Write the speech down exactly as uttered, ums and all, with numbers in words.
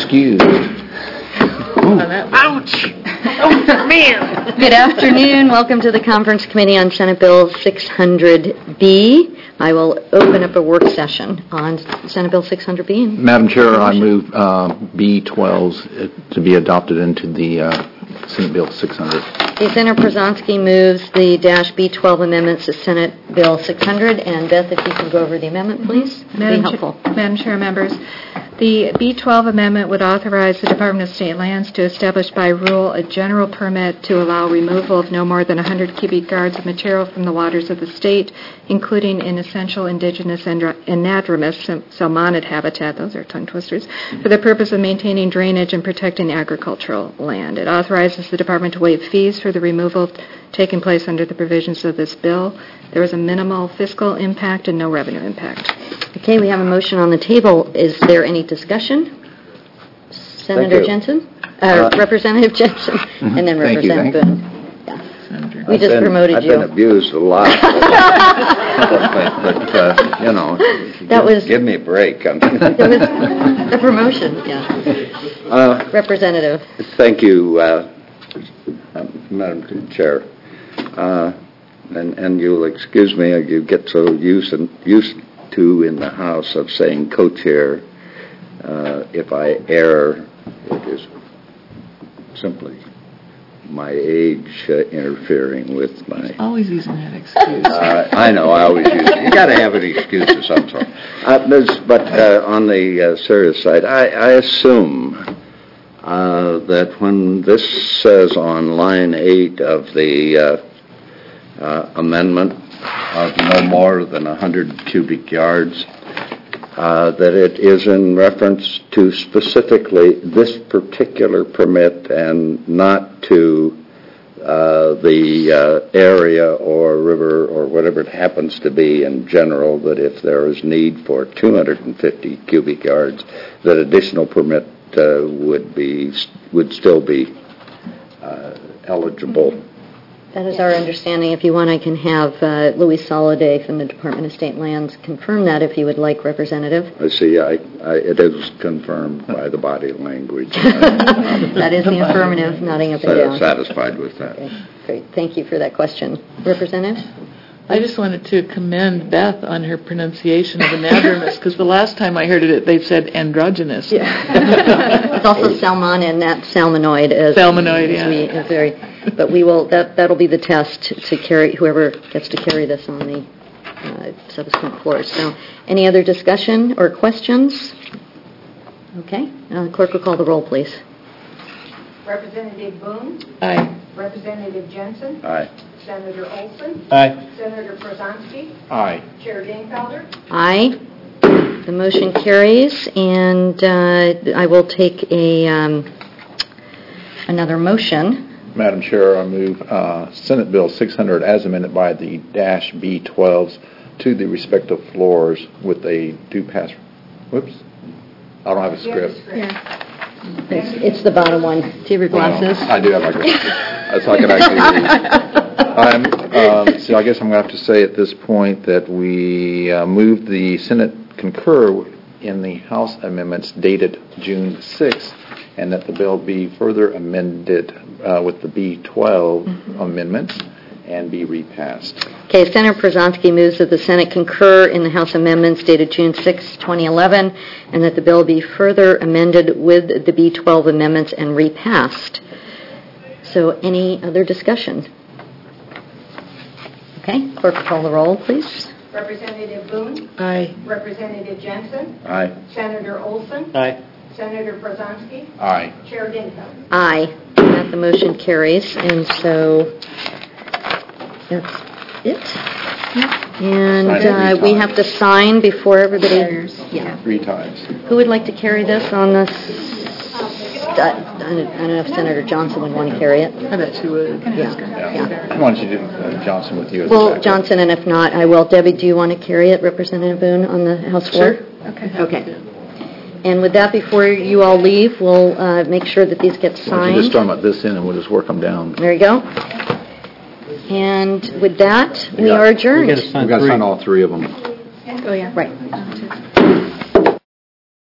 Excused. Ouch! Oh, man! Good afternoon. Welcome to the Conference Committee on Senate Bill six hundred B. I will open up a work session on Senate Bill six hundred B. Madam Chair, I move uh, B twelves to be adopted into the uh, Senate Bill six hundred. Okay, Senator Przanski moves the dash B twelve amendments to Senate Bill six hundred. And Beth, if you can go over the amendment, please, that'd Madam be helpful. Chair, Madam Chair, members, the B twelve amendment would authorize the Department of State Lands to establish by rule a general permit to allow removal of no more than one hundred cubic yards of material from the waters of the state, including in essential indigenous and anadromous salmonid habitat, those are tongue twisters, for the purpose of maintaining drainage and protecting agricultural land. It authorizes the Department to waive fees for the removal taking place under the provisions of this bill. There is a minimal fiscal impact and no revenue impact. Okay, we have a motion on the table. Is there any discussion? Senator Jensen? Uh, uh, Representative Jensen, mm-hmm. and then Thank Representative you, Boone. Yeah. We I've just been, promoted I've you. I've been abused a lot. but, but uh, you know, that give, was, give me a break. I mean. That was the promotion, yeah. Uh, Representative. Thank you, uh, uh, Madam Chair. Uh, and, and you'll excuse me, you get so used, and, used to in the House of saying co-chair. Uh, if I err, it is simply my age uh, interfering with my... Always using that excuse. Uh, I know, I always use it. You got to have an excuse of some sort. Uh, but uh, on the uh, serious side, I, I assume uh, that when this says on line eight of the uh, uh, amendment of no more than one hundred cubic yards, uh, that it is in reference to specifically this particular permit and not to uh, the uh, area or river or whatever it happens to be in general, that if there is need for two hundred fifty cubic yards, that additional permit uh, would be would still be uh, eligible. That is our understanding. If you want, I can have uh, Luis Soliday from the Department of State Lands confirm that if you would like, Representative. I see. I, I, it is confirmed by the body language. That is the affirmative, nodding up and down. Satisfied with that. Okay, great. Thank you for that question. Representative? I just wanted to commend Beth on her pronunciation of anadromous, because the last time I heard it, they said androgynous. Yeah. It's also salmon and not salmonoid. As, salmonoid, as yeah. We, as very, but we will. That that'll be the test to carry whoever gets to carry this on the uh, subsequent floors. So, any other discussion or questions? Okay, uh, clerk will call the roll, please. Representative Boone. Aye. Representative Jensen. Aye. Senator Olson. Aye. Senator Przanski. Aye. Chair Dingfelder. Aye. The motion carries, and uh, I will take a um, another motion. Madam Chair, I move uh, Senate Bill six hundred as amended by the dash B twelves to the respective floors with a due pass. Whoops. I don't have a script. Yeah. It's, it's the bottom one. Do you have your glasses? I do have my glasses. That's how I can actually read. I'm, um, so I guess I'm going to have to say at this point that we uh, moved the Senate concur in the House amendments dated June sixth, and that the bill be further amended uh, with the B twelve mm-hmm. amendments and be repassed. Okay, Senator Przanski moves that the Senate concur in the House amendments dated June sixth, twenty eleven, and that the bill be further amended with the B twelve amendments and repassed. So any other discussion? Okay, clerk call the roll, please. Representative Boone. Aye. Representative Jensen. Aye. Senator Olson. Aye. Senator Przanski. Aye. Chair Dingfelder. Aye. And that the motion carries, and so that's it. And uh, we have to sign before everybody. Yeah. Three times. Who would like to carry this on this? I, I don't know if Senator Johnson would want to carry it. I bet you would. Yeah. Yeah. Why don't you do uh, Johnson with you? As Well, Johnson, and if not, I will. Debbie, do you want to carry it, Representative Boone, on the House floor? Sure. Okay. Okay. And with that, before you all leave, we'll uh, make sure that these get Why don't you signed. just start about this in and we'll just work them down. There you go. And with that, we got- are adjourned. We've got to sign all three of them. Oh, yeah. Right.